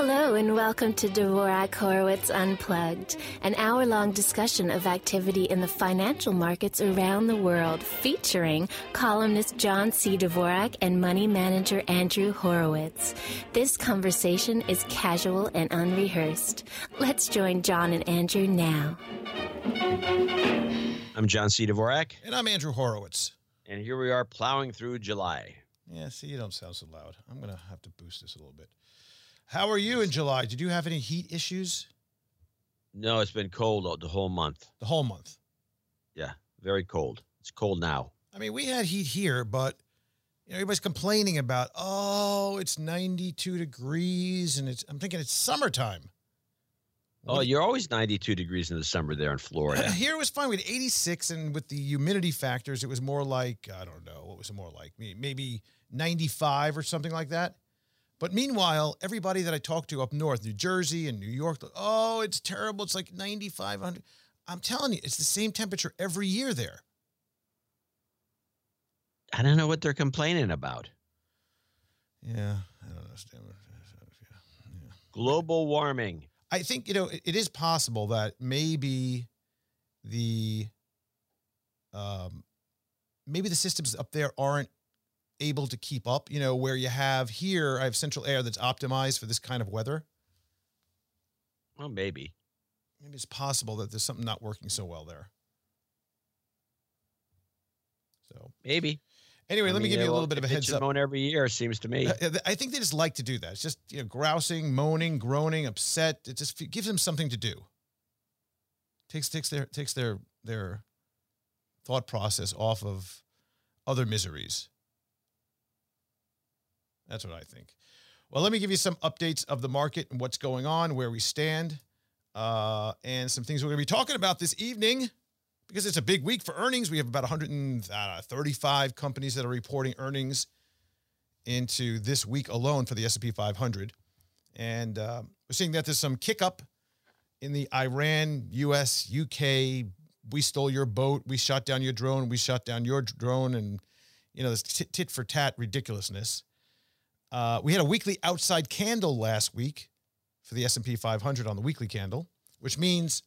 Hello and welcome to Dvorak Horowitz Unplugged, an hour-long discussion of activity in the financial markets around the world, featuring columnist John C. Dvorak and money manager Andrew Horowitz. This conversation is casual and unrehearsed. Let's join John and Andrew now. I'm John C. Dvorak. And I'm Andrew Horowitz. And here we are plowing through July. Yeah, see, you don't sound so loud. I'm going to have to boost this a little bit. How are you in July? Did you have any heat issues? No, it's been cold the whole month. The whole month? Yeah, very cold. It's cold now. I mean, we had heat here, but everybody's complaining about, it's 92 degrees, and I'm thinking it's summertime. You're always 92 degrees in the summer there in Florida. Here it was fine. We had 86, and with the humidity factors, it was more like, I don't know, what was it more like? Maybe 95 or something like that. But meanwhile, everybody that I talked to up north, New Jersey and New York, it's terrible. It's like 95, 100. I'm telling you, it's the same temperature every year there. I don't know what they're complaining about. Yeah, I don't understand. Yeah. Global warming. I think, it is possible that maybe the systems up there aren't able to keep up, where I have central air that's optimized for this kind of weather. Well, maybe it's possible that there's something not working so well there. So maybe. Anyway, let me give you a little bit of a heads up. Moan every year, seems to me. I think they just like to do that. It's just grousing, moaning, groaning, upset. It just gives them something to do. Takes their thought process off of other miseries. That's what I think. Well, let me give you some updates of the market and what's going on, where we stand, and some things we're going to be talking about this evening, because it's a big week for earnings. We have about 135 companies that are reporting earnings into this week alone for the S&P 500. And we're seeing that there's some kick up in the Iran, U.S., UK, we stole your boat, we shot down your drone, we shot down your drone, and, this tit-for-tat ridiculousness. We had a weekly outside candle last week for the S&P 500 on the weekly candle, which means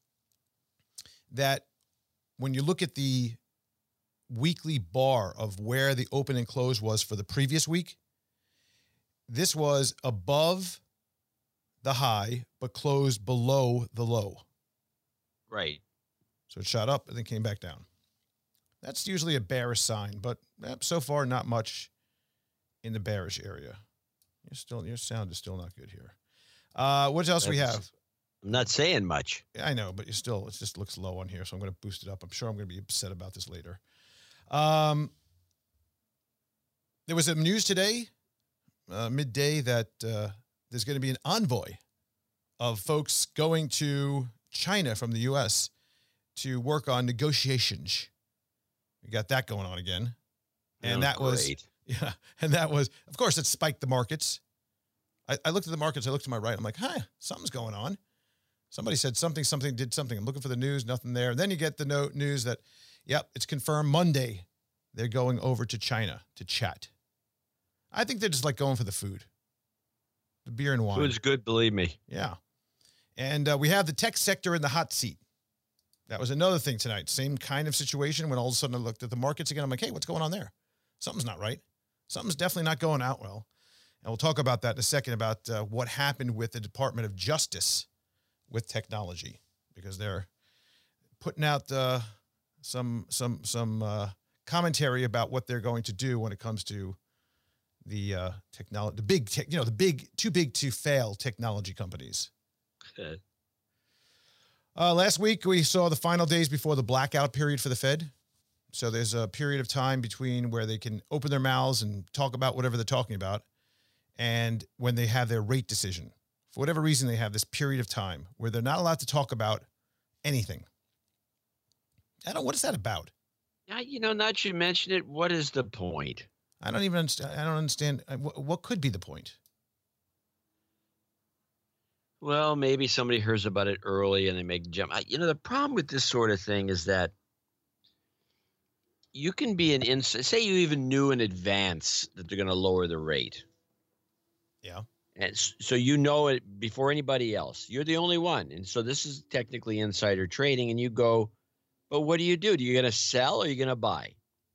that when you look at the weekly bar of where the open and close was for the previous week, this was above the high but closed below the low. Right. So it shot up and then came back down. That's usually a bearish sign, but so far not much in the bearish area. Your sound is still not good here. What else we have? I'm not saying much. I know, but it just looks low on here, so I'm going to boost it up. I'm sure I'm going to be upset about this later. There was some news today, midday, that there's going to be an envoy of folks going to China from the U.S. to work on negotiations. We got that going on again. And that was, of course, it spiked the markets. I looked at the markets, I looked to my right, I'm like, something's going on. Somebody said something did something. I'm looking for the news, nothing there. And then you get the news that, it's confirmed Monday they're going over to China to chat. I think they're just like going for the food. The beer and wine. Food's good, believe me. Yeah. And we have the tech sector in the hot seat. That was another thing tonight. Same kind of situation when all of a sudden I looked at the markets again. I'm like, hey, what's going on there? Something's not right. Something's definitely not going out well. And we'll talk about that in a second, about what happened with the Department of Justice with technology, because they're putting out some commentary about what they're going to do when it comes to the technology, the big too big to fail technology companies. Okay. Last week we saw the final days before the blackout period for the Fed. So there's a period of time between where they can open their mouths and talk about whatever they're talking about, and when they have their rate decision. For whatever reason, they have this period of time where they're not allowed to talk about anything. What is that about? Now that you mention it, what is the point? I don't even understand. I don't understand. What could be the point? Well, maybe somebody hears about it early and they make a jump. The problem with this sort of thing is that you can be say you even knew in advance that they're going to lower the rate. Yeah. And so you know it before anybody else. You're the only one. And so this is technically insider trading. And you go, but what do? You going to sell or are you going to buy?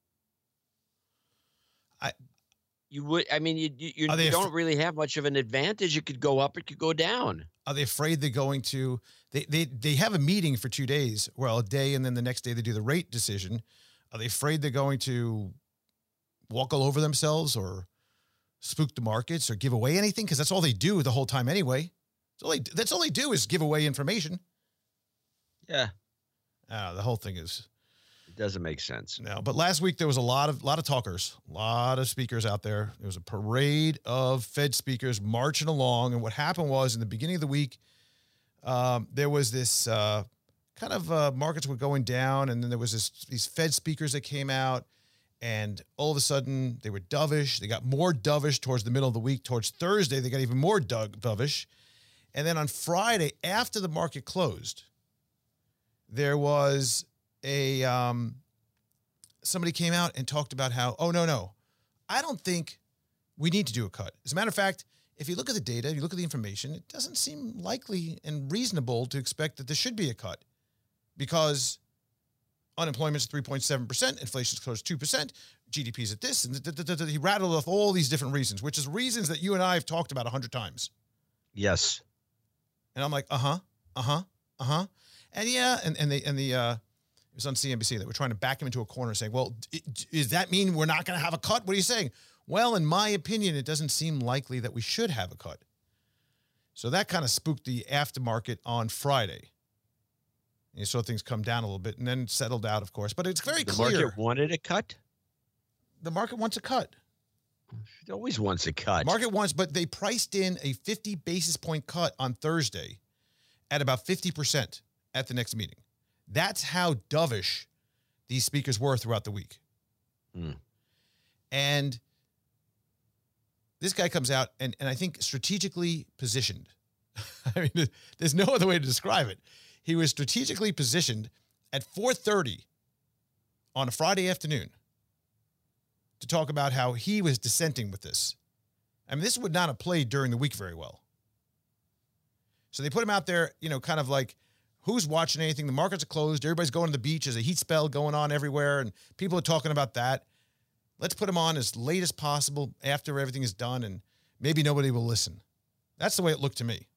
You would. I mean, you don't really have much of an advantage. It could go up, it could go down. Are they afraid they're going to? They have a meeting for 2 days. Well, a day, and then the next day they do the rate decision. Are they afraid they're going to walk all over themselves or spook the markets or give away anything? Because that's all they do the whole time anyway. That's all they do is give away information. Yeah. The whole thing is. It doesn't make sense. No, but last week there was a lot of talkers, a lot of speakers out there. There was a parade of Fed speakers marching along. And what happened was in the beginning of the week, there was this markets were going down. And then there was these Fed speakers that came out. And all of a sudden, they were dovish. They got more dovish towards the middle of the week. Towards Thursday, they got even more dovish. And then on Friday, after the market closed, there was somebody came out and talked about how, no, I don't think we need to do a cut. As a matter of fact, if you look at the data, you look at the information, it doesn't seem likely and reasonable to expect that there should be a cut because unemployment's 3.7%, inflation's close to 2%, GDP's at this, and he rattled off all these different reasons, which is reasons that you and I have talked about 100 times. Yes. And I'm like, And yeah, it was on CNBC that we're trying to back him into a corner saying, well, does that mean we're not going to have a cut? What are you saying? Well, in my opinion, it doesn't seem likely that we should have a cut. So that kind of spooked the aftermarket on Friday. And you saw things come down a little bit and then settled out, of course. But it's very clear. The market wanted a cut? The market wants a cut. It always wants a cut. Market wants, but they priced in a 50 basis point cut on Thursday at about 50% at the next meeting. That's how dovish these speakers were throughout the week. And this guy comes out and I think strategically positioned. I mean, there's no other way to describe it. He was strategically positioned at 4:30 on a Friday afternoon to talk about how he was dissenting with this. I mean, this would not have played during the week very well. So they put him out there, kind of like, who's watching anything? The markets are closed. Everybody's going to the beach. There's a heat spell going on everywhere, and people are talking about that. Let's put him on as late as possible after everything is done, and maybe nobody will listen. That's the way it looked to me.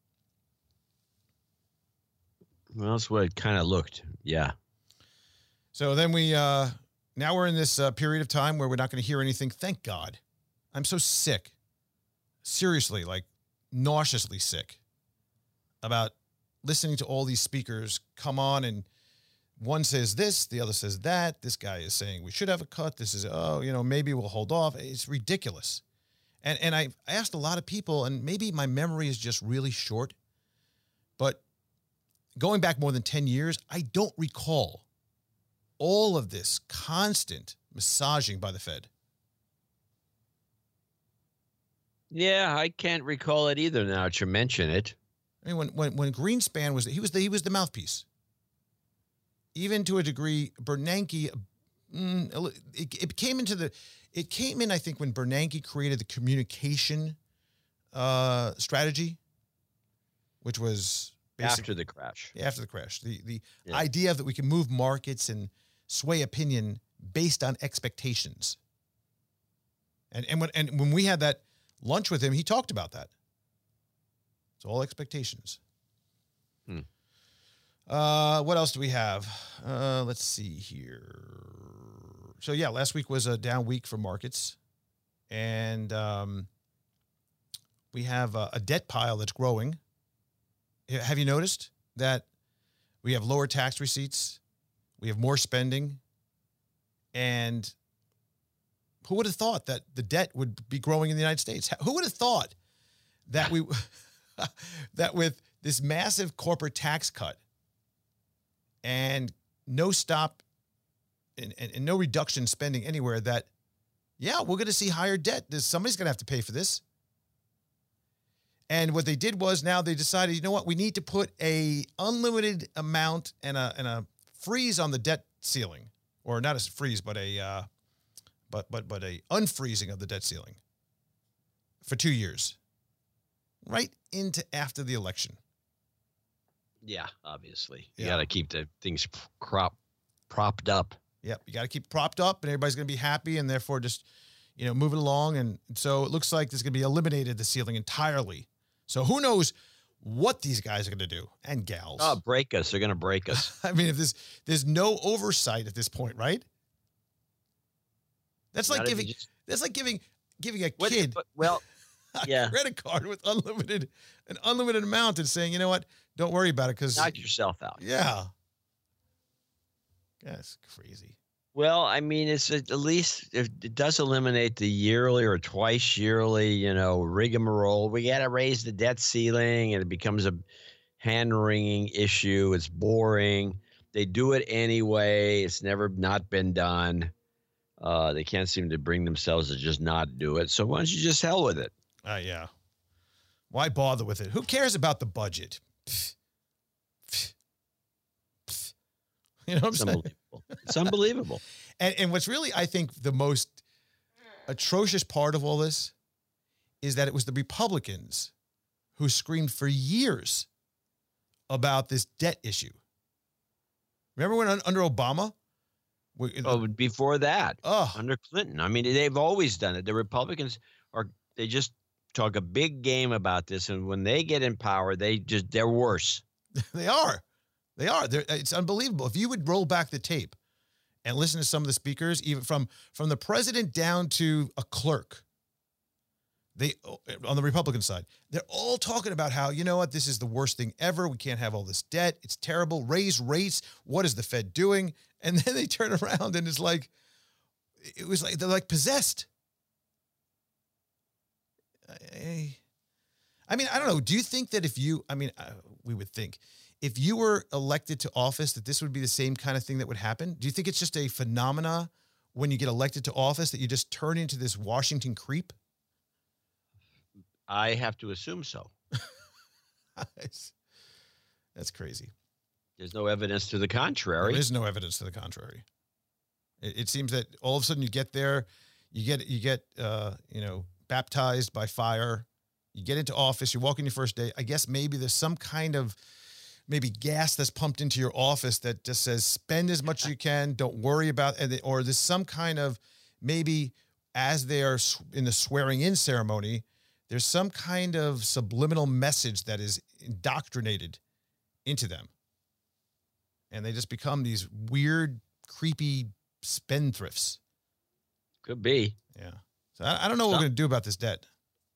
Well, that's what it kind of looked. Yeah. So then now we're in this period of time where we're not going to hear anything. Thank God. I'm so sick. Seriously, like nauseously sick about listening to all these speakers come on and one says this, the other says that. This guy is saying we should have a cut. This is, maybe we'll hold off. It's ridiculous. And I asked a lot of people, and maybe my memory is just really short, but going back more than 10 years, I don't recall all of this constant massaging by the Fed. Yeah, I can't recall it either now that you mention it. I mean, when Greenspan was the mouthpiece. Even to a degree, Bernanke, it came in, I think, when Bernanke created the communication strategy, which was after the crash. After the crash. The idea that we can move markets and sway opinion based on expectations. And when we had that lunch with him, he talked about that. It's all expectations. What else do we have? Let's see here. So yeah, last week was a down week for markets, and we have a debt pile that's growing. Have you noticed that we have lower tax receipts, we have more spending, and who would have thought that the debt would be growing in the United States? Who would have thought that that with this massive corporate tax cut and no stop and no reduction in spending anywhere, that, we're going to see higher debt. Somebody's going to have to pay for this. And what they did was now they decided, you know what, we need to put a unlimited amount and a freeze on the debt ceiling, or not a freeze, but a unfreezing of the debt ceiling for 2 years. right into after the election. Yeah, obviously. You Yeah. got to keep the things propped up. Yep, you got to keep it propped up, and everybody's going to be happy, and therefore just, move it along. And so it looks like this is going to be eliminated, the ceiling entirely. So who knows what these guys are going to do, and gals. Oh, break us. They're going to break us. I mean, if there's no oversight at this point, right? That's like giving a kid a credit card with an unlimited amount and saying, you know what, don't worry about it because knock yourself out. Yeah. That's crazy. Well, I mean, it's at least it does eliminate the yearly or twice yearly, rigmarole. We got to raise the debt ceiling, and it becomes a hand-wringing issue. It's boring. They do it anyway. It's never not been done. They can't seem to bring themselves to just not do it. So why don't you just hell with it? Yeah. Why bother with it? Who cares about the budget? You know what I'm saying? It's unbelievable. And what's really, I think, the most atrocious part of all this is that it was the Republicans who screamed for years about this debt issue. Remember when under Obama? Before that, under Clinton. I mean, they've always done it. The Republicans they just talk a big game about this. And when they get in power, they're worse. They are. It's unbelievable. If you would roll back the tape and listen to some of the speakers, even from the president down to a clerk, on the Republican side, they're all talking about how, you know what, this is the worst thing ever. We can't have all this debt. It's terrible. Raise rates. What is the Fed doing? And then they turn around and it was like they're like possessed. I mean, I don't know. Do you think that we would think if you were elected to office that this would be the same kind of thing that would happen? Do you think it's just a phenomena when you get elected to office that you just turn into this Washington creep? I have to assume so. That's crazy. There's no evidence to the contrary. There is no evidence to the contrary. It seems that all of a sudden you get there, you get baptized by fire. You get into office, you walk in your first day. I guess maybe there's some kind of gas that's pumped into your office that just says spend as much as you can, don't worry about it. Or there's some kind of maybe as they are in the swearing in ceremony, there's some kind of subliminal message that is indoctrinated into them. And they just become these weird, creepy spendthrifts. Could be. Yeah. So I don't know what we're going to do about this debt.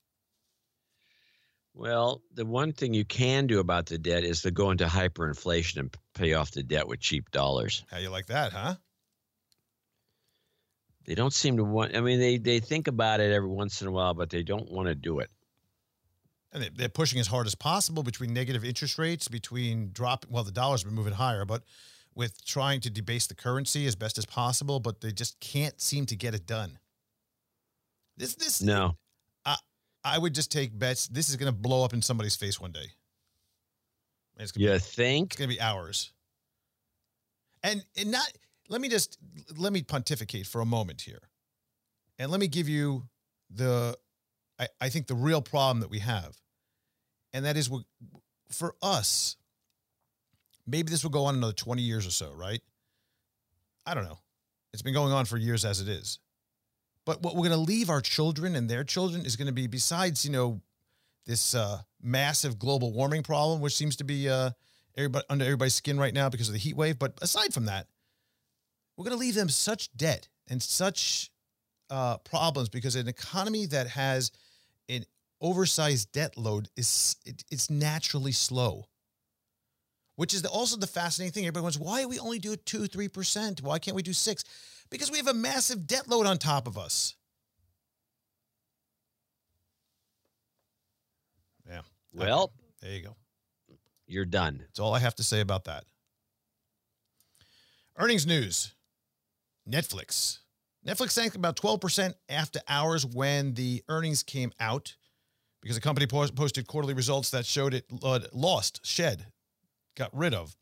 Well, the one thing you can do about the debt is to go into hyperinflation and pay off the debt with cheap dollars. How you like that, huh? They don't seem to want. I mean, they think about it every once in a while, but they don't want to do it. And they're pushing as hard as possible between negative interest rates, between the dollar's been moving higher, but with trying to debase the currency as best as possible, but they just can't seem to get it done. No. I would just take bets. This is going to blow up in somebody's face one day. Think? It's going to be ours. And let me pontificate for a moment here. And let me give you I think the real problem that we have. And that is for us, maybe this will go on another 20 years or so, right? I don't know. It's been going on for years as it is. But what we're going to leave our children and their children is going to be, besides, this massive global warming problem, which seems to be under everybody's skin right now because of the heat wave. But aside from that, we're going to leave them such debt and such problems because an economy that has an oversized debt load it's naturally slow. Which is also the fascinating thing. Everybody wants, why do we only do 2-3%? Why can't we do 6%? Because we have a massive debt load on top of us. Yeah. Well, okay. There you go. You're done. That's all I have to say about that. Earnings news. Netflix sank about 12% after hours when the earnings came out because the company posted quarterly results that showed it got rid of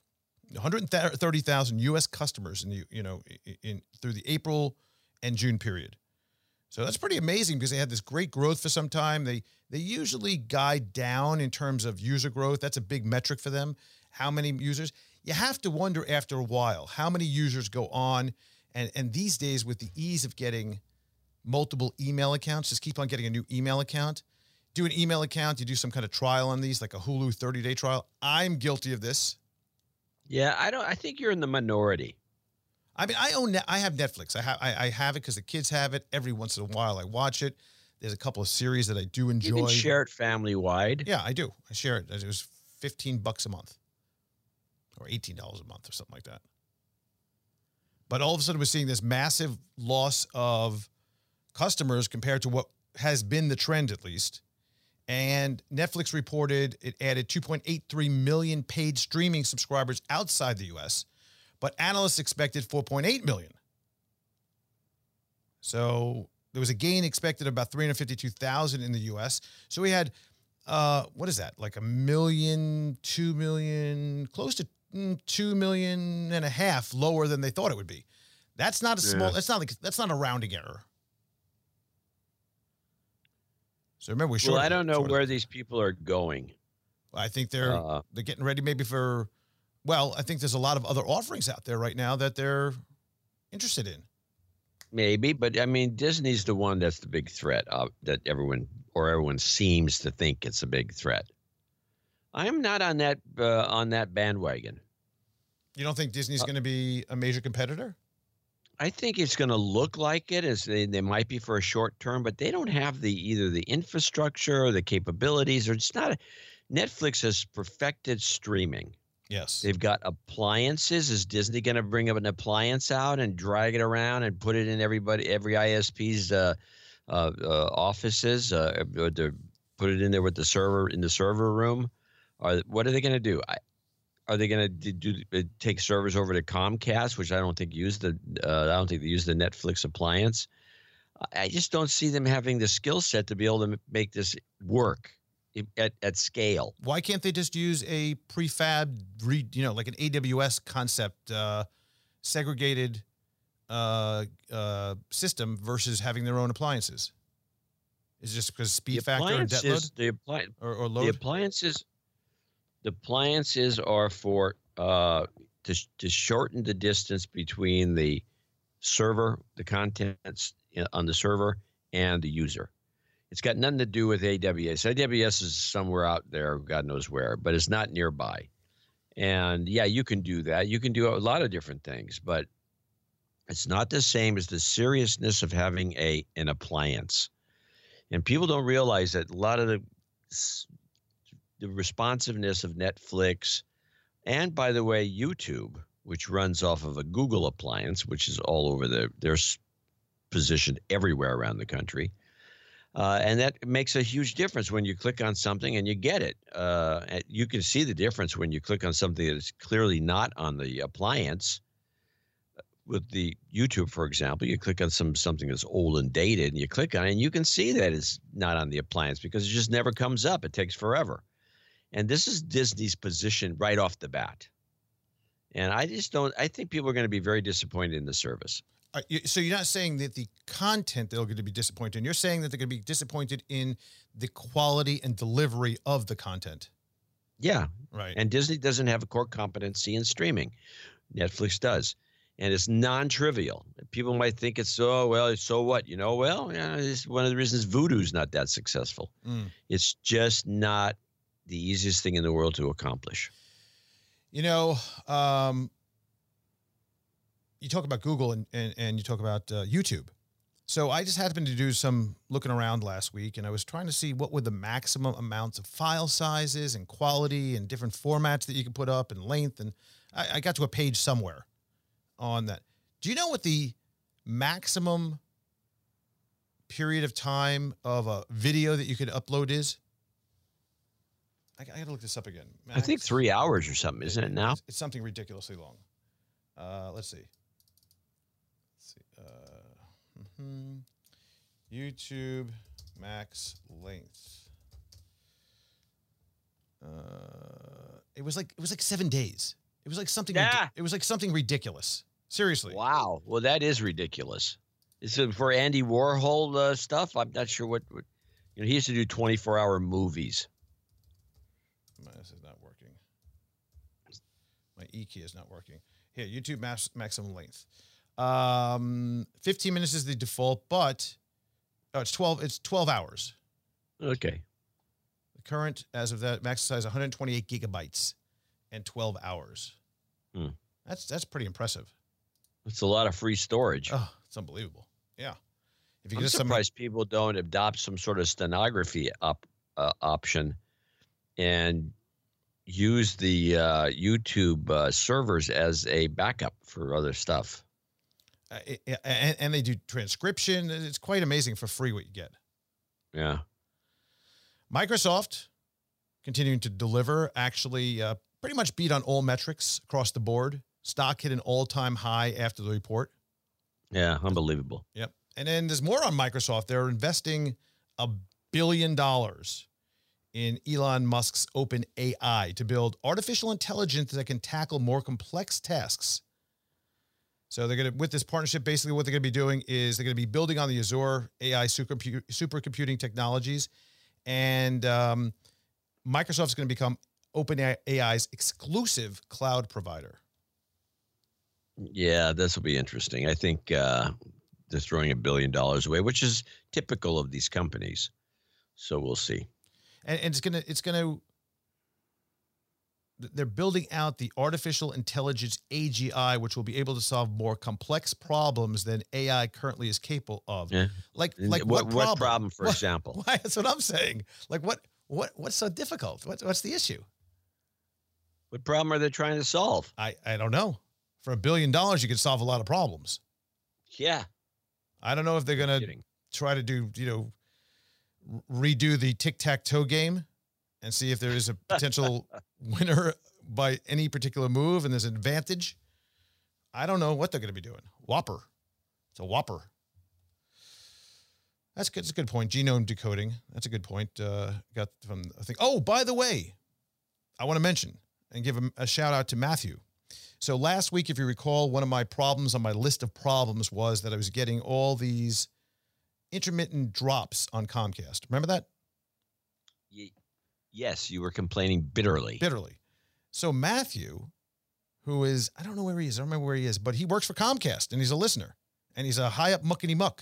130,000 U.S. customers through the April and June period. So that's pretty amazing because they had this great growth for some time. They usually guide down in terms of user growth. That's a big metric for them. How many users? You have to wonder after a while how many users go on. And these days, with the ease of getting multiple email accounts, just keep on getting a new email account. Do an email account. You do some kind of trial on these, like a Hulu 30-day trial. I'm guilty of this. Yeah, I think you're in the minority. I mean, I have Netflix. I have it because the kids have it. Every once in a while, I watch it. There's a couple of series that I do enjoy. You can share it family wide. Yeah, I do. I share it. It was $15 a month, or $18 a month, or something like that. But all of a sudden, we're seeing this massive loss of customers compared to what has been the trend, at least. And Netflix reported it added 2.83 million paid streaming subscribers outside the U.S., but analysts expected 4.8 million. So there was a gain expected of about 352,000 in the U.S. So we had, what is that? Like 1 million, 2 million, close to 2.5 million lower than they thought it would be. That's not a small, that's not a rounding error. So remember, Well, I don't know where these people are going. I think they're getting ready maybe for, well, I think there's a lot of other offerings out there right now that they're interested in. Maybe, but I mean, Disney's the one that's the big threat that everyone seems to think it's a big threat. I'm not on that bandwagon. You don't think Disney's going to be a major competitor? I think it's going to look like it, as they might be for a short term, but they don't have either the infrastructure or the capabilities, or it's not. Netflix has perfected streaming. Yes. They've got appliances. Is Disney going to bring up an appliance out and drag it around and put it in every ISP's offices, or to put it in there with the server in the server room? What are they going to do? Are they going to take servers over to Comcast, which I don't think use the Netflix appliance? I just don't see them having the skill set to be able to make this work at scale. Why can't they just use a prefab, like an AWS concept, segregated system versus having their own appliances? Is it just because speed factor and debt load? Or load? The appliances are for to shorten the distance between the server, the contents on the server, and the user. It's got nothing to do with AWS. AWS is somewhere out there, God knows where, but it's not nearby. And yeah, you can do that. You can do a lot of different things, but it's not the same as the seriousness of having an appliance. And people don't realize that a lot of the responsiveness of Netflix, and by the way, YouTube, which runs off of a Google appliance, which is all over they're positioned everywhere around the country. And that makes a huge difference when you click on something and you get it. You can see the difference when you click on something that is clearly not on the appliance. With the YouTube, for example, you click on something that's old and dated, and you click on it, and you can see that it's not on the appliance because it just never comes up. It takes forever. And this is Disney's position right off the bat. And I think people are going to be very disappointed in the service. So you're not saying that the content they're going to be disappointed in. You're saying that they're going to be disappointed in the quality and delivery of the content. Yeah. Right. And Disney doesn't have a core competency in streaming. Netflix does. And it's non-trivial. People might think it's, so what? It's one of the reasons Vudu's not that successful. It's just not the easiest thing in the world to accomplish. You talk about Google and you talk about YouTube. So I just happened to do some looking around last week, and I was trying to see what were the maximum amounts of file sizes and quality and different formats that you can put up and length. And I got to a page somewhere on that. Do you know what the maximum period of time of a video that you could upload is? I got to look this up again. I think 3 hours or something, isn't it now? It's something ridiculously long. Let's see. YouTube max length. It was like 7 days. It was like something. Yeah. It was like something ridiculous. Seriously. Wow. Well, that is ridiculous. Is it for Andy Warhol stuff? I'm not sure what he used to do 24-hour movies. This is not working. My E key is not working. Here, YouTube maximum length. 15 minutes is the default, but it's 12 hours. Okay. The current, as of that, max size 128 gigabytes and 12 hours. That's pretty impressive. It's a lot of free storage. Oh, it's unbelievable. Yeah. If you I'm surprised people don't adopt some sort of stenography option and use the YouTube servers as a backup for other stuff. And they do transcription. It's quite amazing for free what you get. Yeah. Microsoft continuing to deliver, actually pretty much beat on all metrics across the board. Stock hit an all-time high after the report. Yeah, unbelievable. Yep. And then there's more on Microsoft. They're investing $1 billion in Elon Musk's OpenAI to build artificial intelligence that can tackle more complex tasks. So they're going to, with this partnership, basically what they're going to be doing is they're going to be building on the Azure AI supercomputing technologies. And Microsoft's going to become OpenAI's exclusive cloud provider. Yeah, this will be interesting. I think they're throwing $1 billion away, which is typical of these companies. So we'll see. And it's gonna. They're building out the artificial intelligence AGI, which will be able to solve more complex problems than AI currently is capable of. Yeah. Like what problem, for example? That's what I'm saying. Like what's so difficult? What's the issue? What problem are they trying to solve? I don't know. For $1 billion, you could solve a lot of problems. Yeah. I don't know if they're gonna try to do redo the tic-tac-toe game and see if there is a potential winner by any particular move and there's an advantage. I don't know what they're going to be doing. Whopper. It's a whopper. That's good. That's a good point. Genome decoding. That's a good point. Got from, I think. Oh, by the way, I want to mention and give a shout out to Matthew. So last week, if you recall, one of my problems on my list of problems was that I was getting all these intermittent drops on Comcast. Remember that? Yes, you were complaining bitterly. So Matthew, who is, I don't know where he is. I don't remember where he is, but he works for Comcast and he's a listener and he's a high up muckety muck.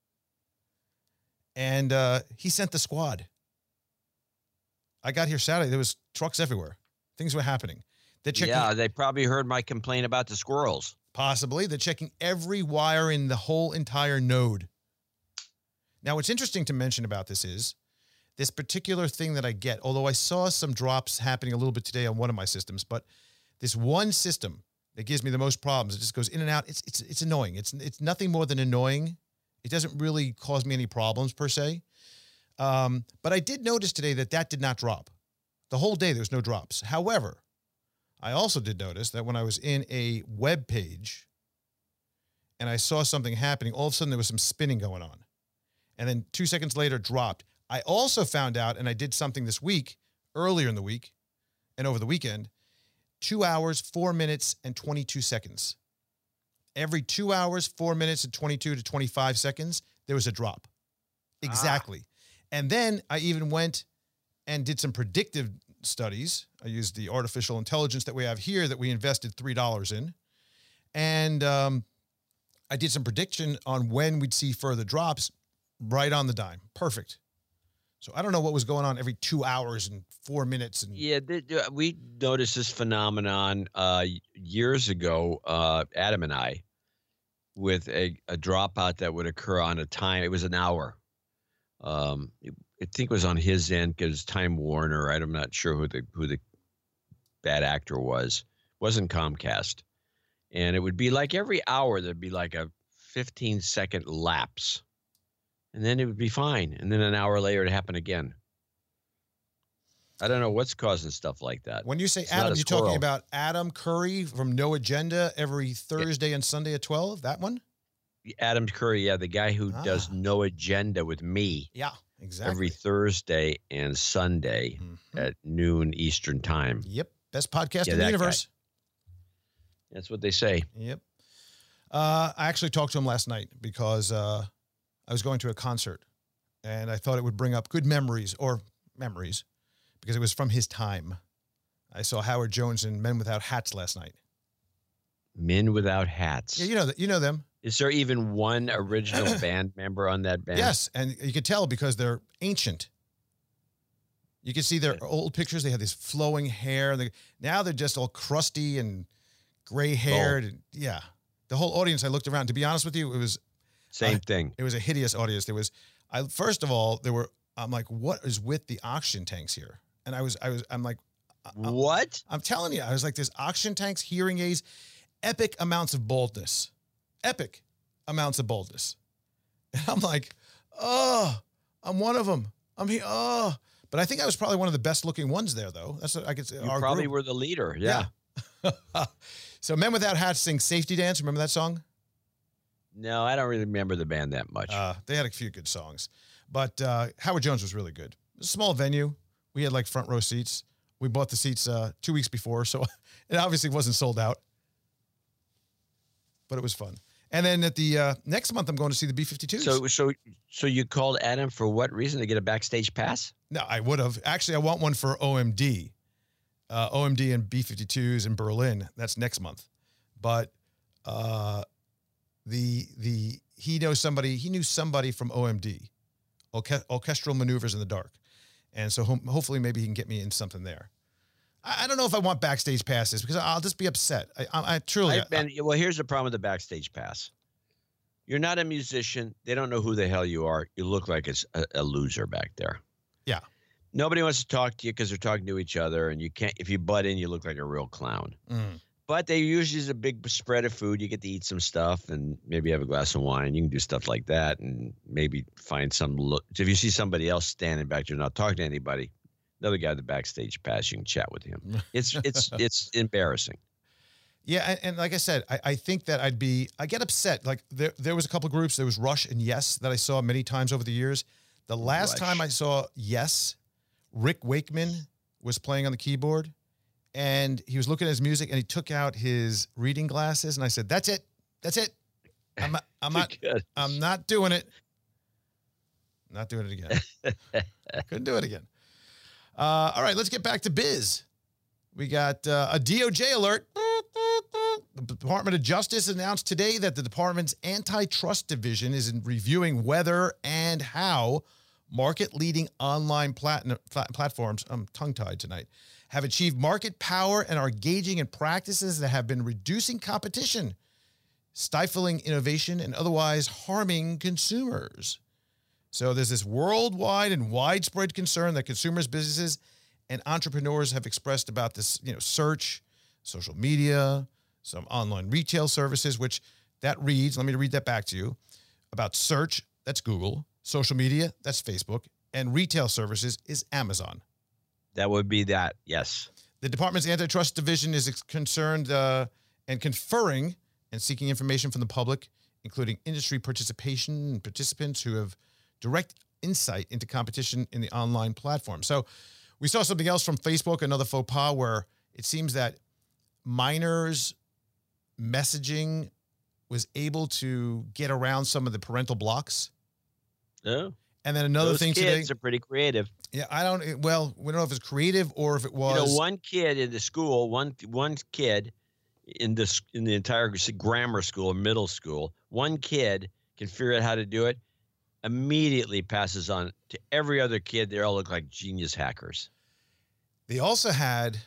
And he sent the squad. I got here Saturday. There was trucks everywhere. Things were happening. They probably heard my complaint about the squirrels. Possibly. They're checking every wire in the whole entire node. Now, what's interesting to mention about this is this particular thing that I get, although I saw some drops happening a little bit today on one of my systems, but this one system that gives me the most problems, it just goes in and out. It's annoying. It's nothing more than annoying. It doesn't really cause me any problems per se. But I did notice today that did not drop. The whole day, there's no drops. However, I also did notice that when I was in a web page and I saw something happening, all of a sudden there was some spinning going on. And then 2 seconds later, dropped. I also found out, and I did something this week, earlier in the week and over the weekend, 2 hours, 4 minutes, and 22 seconds. Every 2 hours, 4 minutes, and 22 to 25 seconds, there was a drop. Exactly. And then I even went and did some predictive studies. I used the artificial intelligence that we have here that we invested $3 in. And I did some prediction on when we'd see further drops right on the dime. Perfect. So I don't know what was going on every 2 hours and 4 minutes. And yeah, we noticed this phenomenon years ago, Adam and I, with a dropout that would occur on a time. It was an hour. I think it was on his end because Time Warner. I'm not sure who the bad actor was. It wasn't Comcast, and it would be like every hour there'd be like a 15-second lapse, and then it would be fine. And then an hour later, it happened again. I don't know what's causing stuff like that. When you say Adam, you're talking about Adam Curry from No Agenda every Thursday and Sunday at 12. That one. Adam Curry, yeah, the guy who does No Agenda with me. Yeah, exactly. Every Thursday and Sunday at noon Eastern time. Yep. Best podcast in the universe. Guy. That's what they say. Yep. I actually talked to him last night because I was going to a concert, and I thought it would bring up good memories because it was from his time. I saw Howard Jones and Men Without Hats last night. Men Without Hats. Yeah, you know them. Is there even one original band member on that band? Yes, and you can tell because they're ancient. You can see their old pictures. They had this flowing hair. Now they're just all crusty and gray-haired. And, yeah. The whole audience, I looked around. To be honest with you, it was... Same thing. It was a hideous audience. First of all, I'm like, what is with the oxygen tanks here? And I'm like... What? I'm telling you, I was like, there's oxygen tanks, hearing aids, epic amounts of baldness. Epic amounts of baldness. And I'm like, oh, I'm one of them. I'm here. Oh, but I think I was probably one of the best looking ones there, though. That's what I could say. You probably were the leader. Yeah. So Men Without Hats sing Safety Dance. Remember that song? No, I don't really remember the band that much. They had a few good songs, but Howard Jones was really good. It was a small venue. We had like front row seats. We bought the seats 2 weeks before, so it obviously wasn't sold out, but it was fun. And then at the next month, I'm going to see the B-52s. So you called Adam for what reason? To get a backstage pass? No, I would have. Actually, I want one for OMD. OMD and B-52s in Berlin. That's next month. But he knew somebody from OMD, Orchestral Maneuvers in the Dark. And so hopefully maybe he can get me in something there. I don't know if I want backstage passes because I'll just be upset. I truly... Well, here's the problem with the backstage pass. You're not a musician. They don't know who the hell you are. You look like a loser back there. Yeah. Nobody wants to talk to you because they're talking to each other, and you can't. If you butt in, you look like a real clown. Mm. But they usually is a big spread of food. You get to eat some stuff and maybe have a glass of wine. You can do stuff like that and maybe find some look. If you see somebody else standing back there not talking to anybody, another guy with the backstage pass, you can chat with him. It's embarrassing. Yeah, and like I said, I think that I get upset. Like there was a couple of groups. There was Rush and Yes that I saw many times over the years. The last time I saw Yes, Rick Wakeman was playing on the keyboard, and he was looking at his music, and he took out his reading glasses, and I said, "That's it. I'm not doing it. Not doing it again. Couldn't do it again." All right, let's get back to biz. We got a DOJ alert. The Department of Justice announced today that the department's antitrust division is reviewing whether and how market-leading online platforms, I'm tongue-tied tonight, have achieved market power and are engaging in practices that have been reducing competition, stifling innovation, and otherwise harming consumers. So there's this worldwide and widespread concern that consumers, businesses, and entrepreneurs have expressed about this, search, social media, some online retail services, which that reads, let me read that back to you, about search, that's Google, social media, that's Facebook, and retail services is Amazon. That would be that, yes. The department's antitrust division is concerned and conferring and seeking information from the public, including industry participation and participants who have direct insight into competition in the online platform. So we saw something else from Facebook, another faux pas, where it seems that minors' messaging was able to get around some of the parental blocks. Oh. And then another Those thing kids today. Kids are pretty creative. Yeah, we don't know if it's creative or if it was. One kid in the school, one kid in the entire grammar school, middle school, one kid can figure out how to do it, immediately passes on to every other kid. They all look like genius hackers. They also had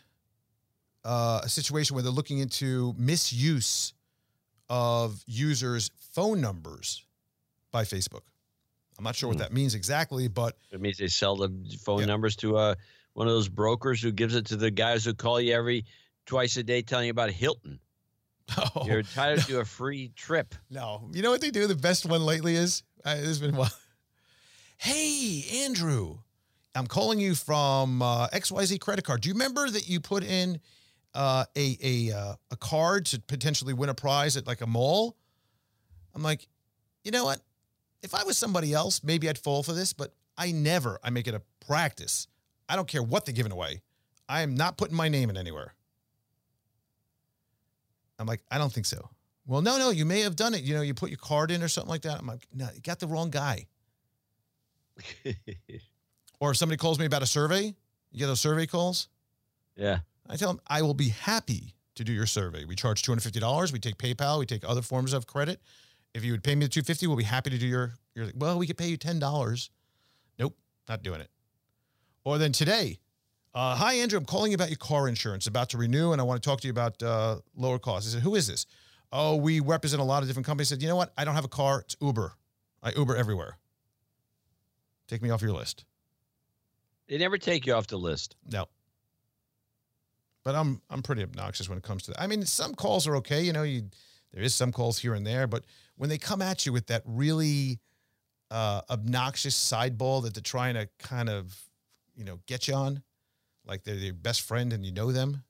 a situation where they're looking into misuse of users' phone numbers by Facebook. I'm not sure what that means exactly, but it means they sell the phone numbers to one of those brokers who gives it to the guys who call you twice a day telling you about Hilton. Oh, you're entitled to a free trip. No. You know what they do? The best one lately is, this has been one. Hey, Andrew, I'm calling you from XYZ credit card. Do you remember that you put in a card to potentially win a prize at like a mall? I'm like, you know what? If I was somebody else, maybe I'd fall for this, but I make it a practice. I don't care what they're giving away. I am not putting my name in anywhere. I'm like, I don't think so. Well, no, you may have done it. You put your card in or something like that. I'm like, no, you got the wrong guy. Or if somebody calls me about a survey, you get those survey calls. Yeah. I tell them, I will be happy to do your survey. We charge $250. We take PayPal. We take other forms of credit. If you would pay me the $250, we'll be happy to do your well, we could pay you $10. Nope, not doing it. Or then today, hi, Andrew, I'm calling you about your car insurance, about to renew, and I want to talk to you about lower costs. I said, who is this? Oh, we represent a lot of different companies. I said, you know what? I don't have a car. It's Uber. I Uber everywhere. Take me off your list. They never take you off the list. No. But I'm pretty obnoxious when it comes to that. I mean, some calls are okay. There is some calls here and there, but when they come at you with that really obnoxious sideball that they're trying to kind of, get you on, like they're your best friend and you know them.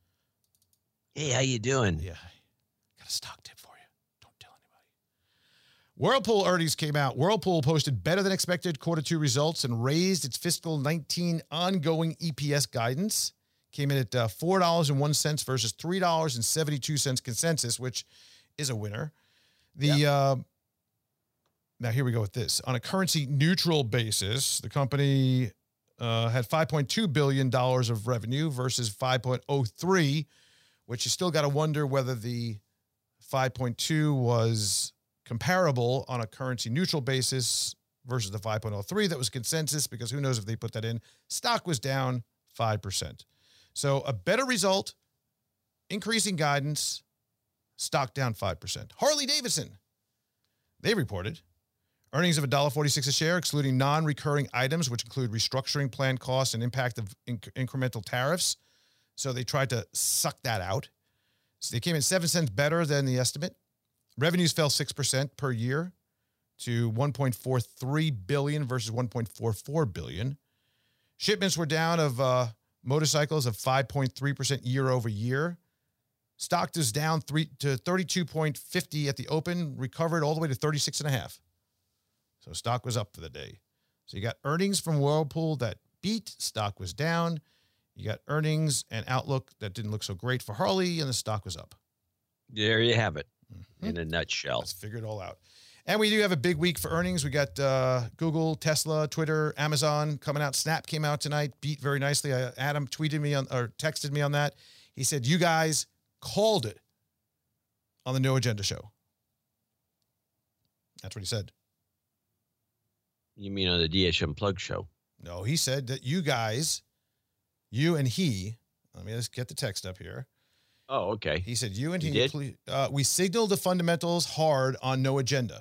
Hey, how you doing? Yeah. Got a stock tip for you. Don't tell anybody. Whirlpool earnings came out. Whirlpool posted better than expected Q2 results and raised its fiscal 19 ongoing EPS guidance. Came in at $4.01 versus $3.72 consensus, which is a winner. Now here we go with this. On a currency neutral basis, the company had $5.2 billion of revenue versus 5.03, which you still got to wonder whether the 5.2 was comparable on a currency neutral basis versus the 5.03 that was consensus, because who knows if they put that in. Stock was down 5%. So a better result, increasing guidance, stock down 5%. Harley-Davidson, they reported earnings of $1.46 a share, excluding non-recurring items, which include restructuring plan costs and impact of incremental tariffs. So they tried to suck that out. So they came in 7 cents better than the estimate. Revenues fell 6% per year to $1.43 billion versus $1.44 billion. Shipments were down of motorcycles of 5.3% year over year. Stock is down to 32.50 at the open, recovered all the way to 36.5. So stock was up for the day. So you got earnings from Whirlpool that beat, stock was down. You got earnings and outlook that didn't look so great for Harley, and the stock was up. There you have it, in a nutshell. Let's figure it all out. And we do have a big week for earnings. We got Google, Tesla, Twitter, Amazon coming out. Snap came out tonight, beat very nicely. Adam tweeted me or texted me on that. He said, you guys called it on the No Agenda show. That's what he said. You mean on the DH Unplugged show? No, he said that you guys, you and he, let me just get the text up here. Oh, okay. He said, you and he he, we signaled the fundamentals hard on No Agenda.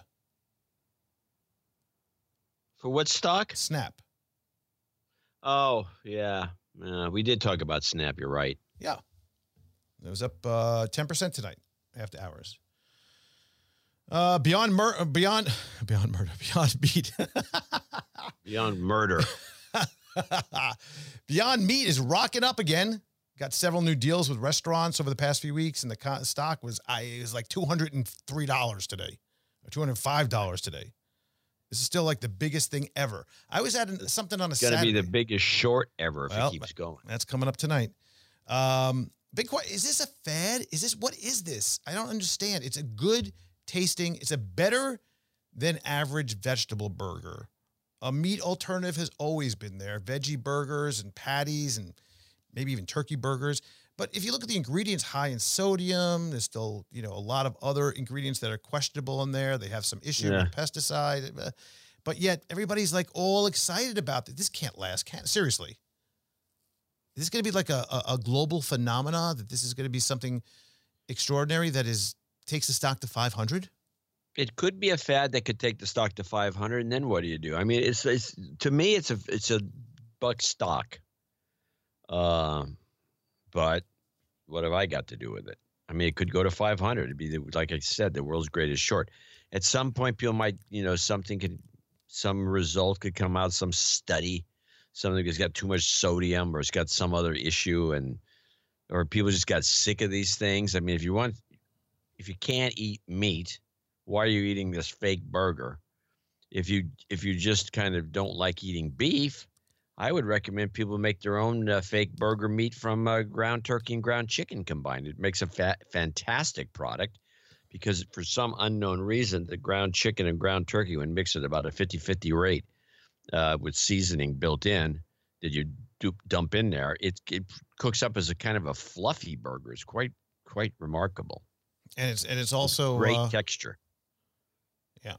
For what stock? Snap. Oh, yeah. We did talk about Snap. You're right. Yeah. It was up 10% tonight after hours. Beyond Meat. Beyond Murder. Beyond Meat is rocking up again. Got several new deals with restaurants over the past few weeks, and the stock was like $203 today, or $205 today. This is still like the biggest thing ever. I was at something on a Saturday. It's going to be the biggest short ever if it keeps going. That's coming up tonight. Big question. Is this a fad? What is this? I don't understand. It's a good tasting. It's a better than average vegetable burger. A meat alternative has always been there. Veggie burgers and patties and maybe even turkey burgers. But if you look at the ingredients, high in sodium, there's still, a lot of other ingredients that are questionable in there. They have some issue with pesticide. But yet everybody's like all excited about it. This can't last. Seriously. Is this going to be like a global phenomena, that this is going to be something extraordinary that takes the stock to 500? It could be a fad that could take the stock to 500, and then what do you do? I mean, it's to me, it's a buck stock. But what have I got to do with it? I mean, it could go to 500. It'd be, like I said, the world's greatest short. At some point, people might, some result could come out, some study, something that's got too much sodium or it's got some other issue, or people just got sick of these things. I mean, if you can't eat meat, why are you eating this fake burger? If you just kind of don't like eating beef, I would recommend people make their own fake burger meat from ground turkey and ground chicken combined. It makes a fantastic product. because for some unknown reason, the ground chicken and ground turkey, when mixed at about a 50-50 rate with seasoning built in that you dump in there, it cooks up as a kind of a fluffy burger. It's quite remarkable. And it's also great texture. Yeah.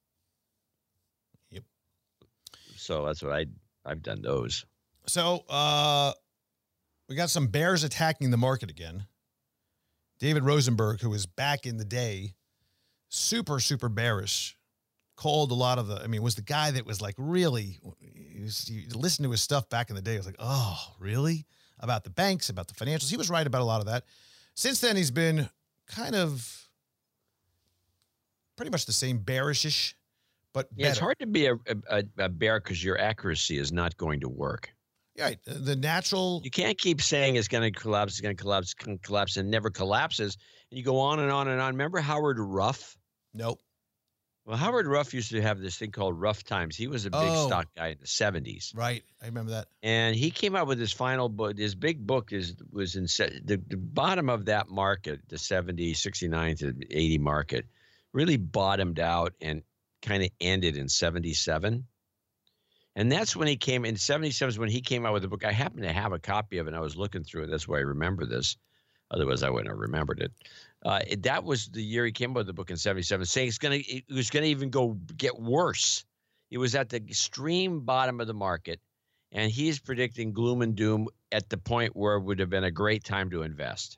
Yep. So that's what I've done those. So we got some bears attacking the market again. David Rosenberg, who was back in the day, super, super bearish, called a lot of was the guy that was like really, you listen to his stuff back in the day. It was like, oh, really? About the banks, about the financials. He was right about a lot of that. Since then, he's been kind of pretty much the same bearish-ish, but better. Yeah, it's hard to be a bear because your accuracy is not going to work. Right. The natural... You can't keep saying it's going to collapse, and never collapses. And you go on and on and on. Remember Howard Ruff? Nope. Well, Howard Ruff used to have this thing called Rough Times. He was a big stock guy in the 70s. Right. I remember that. And he came out with his final book. His big book was in the bottom of that market, the 70, 69 to 80 market, really bottomed out and kind of ended in 77. And that's when he came in 77 is when he came out with the book. I happen to have a copy of it, and I was looking through it. That's why I remember this. Otherwise, I wouldn't have remembered it. That was the year he came out with the book in 77, saying it was going to even get worse. It was at the extreme bottom of the market, and he's predicting gloom and doom at the point where it would have been a great time to invest.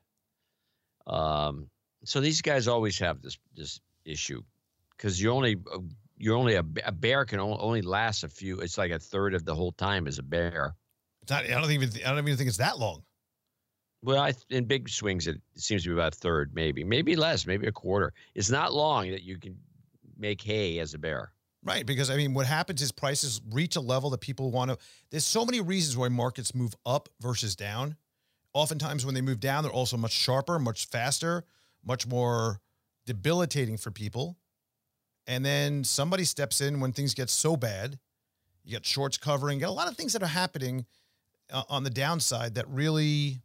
So these guys always have this issue because a bear can only last a few. It's like a third of the whole time as a bear. I don't even think it's that long. Well, in big swings, it seems to be about a third, maybe less, maybe a quarter. It's not long that you can make hay as a bear. Right, because, what happens is prices reach a level that people want to... There's so many reasons why markets move up versus down. Oftentimes when they move down, they're also much sharper, much faster, much more debilitating for people. And then somebody steps in when things get so bad. You got shorts covering. You got a lot of things that are happening on the downside that really...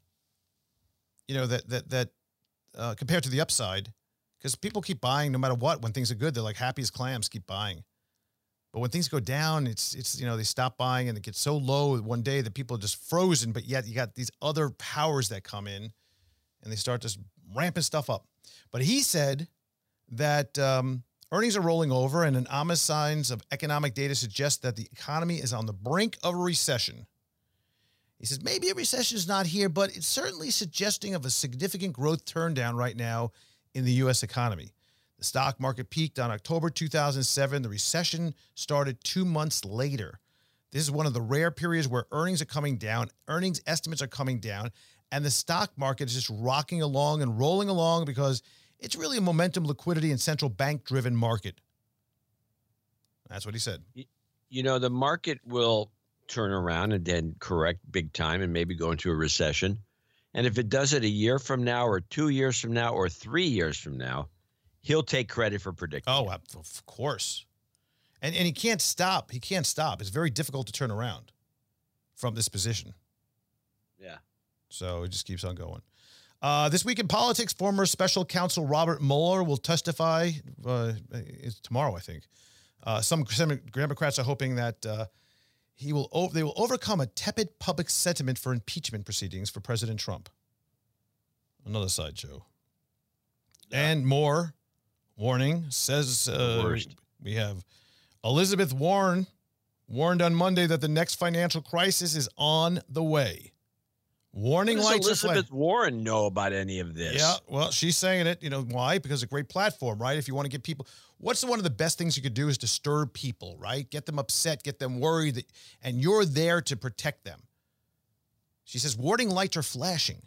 that compared to the upside, because people keep buying no matter what. When things are good, they're like happy as clams, keep buying. But when things go down, it's they stop buying and it gets so low one day that people are just frozen. But yet you got these other powers that come in and they start just ramping stuff up. But he said that earnings are rolling over and an ominous signs of economic data suggest that the economy is on the brink of a recession. He says, maybe a recession is not here, but it's certainly suggesting of a significant growth turndown right now in the U.S. economy. The stock market peaked on October 2007. The recession started 2 months later. This is one of the rare periods where earnings are coming down, earnings estimates are coming down, and the stock market is just rocking along and rolling along because it's really a momentum, liquidity, and central bank-driven market. That's what he said. The market will turn around and then correct big time and maybe go into a recession. And if it does it a year from now or 2 years from now or 3 years from now, he'll take credit for predicting. Oh, of course. And he can't stop. He can't stop. It's very difficult to turn around from this position. Yeah. So it just keeps on going. This week in politics, former special counsel Robert Mueller will testify. It's tomorrow, I think. Some Democrats are hoping that they will overcome a tepid public sentiment for impeachment proceedings for President Trump. Another sideshow. Yeah. And more warning says we have Elizabeth Warren warned on Monday that the next financial crisis is on the way. Warning lights are flashing. Elizabeth Warren know about any of this? Yeah, well, she's saying it. Why? Because it's a great platform, right? If you want to get people, what's one of the best things you could do is disturb people, right? Get them upset, get them worried, and you're there to protect them. She says warning lights are flashing.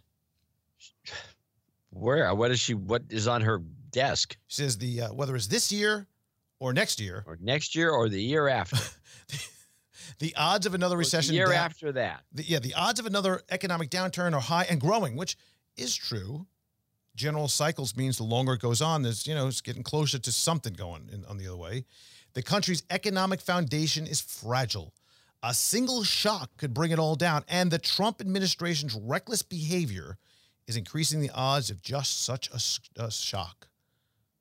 Where? What is on her desk? She says whether it's this year or next year. Or next year or the year after. The odds of another recession. The year after that. The odds of another economic downturn are high and growing, which is true. General cycles means the longer it goes on, there's, it's getting closer to something going on the other way. The country's economic foundation is fragile. A single shock could bring it all down, and the Trump administration's reckless behavior is increasing the odds of just such a shock.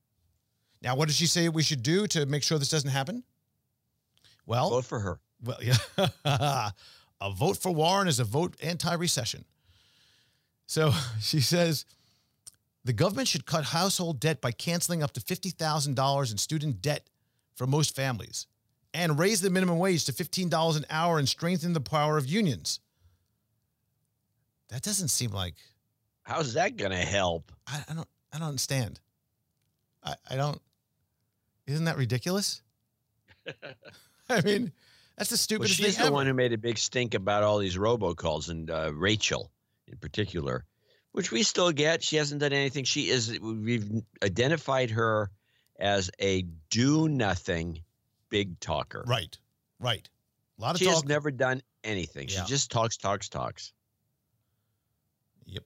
Now, what did she say we should do to make sure this doesn't happen? Well, Vote for her. Well, yeah. A vote for Warren is a vote anti-recession. So she says the government should cut household debt by canceling up to $50,000 in student debt for most families and raise the minimum wage to $15 an hour and strengthen the power of unions. That doesn't seem like. How's that going to help? I don't understand. I don't. Isn't that ridiculous? I mean, that's the stupidest thing ever. She's the one who made a big stink about all these robocalls, and Rachel in particular, which we still get. She hasn't done anything. We've identified her as a do-nothing big talker. Right. A lot of she talk. has never done anything. Yeah. She just talks. Yep.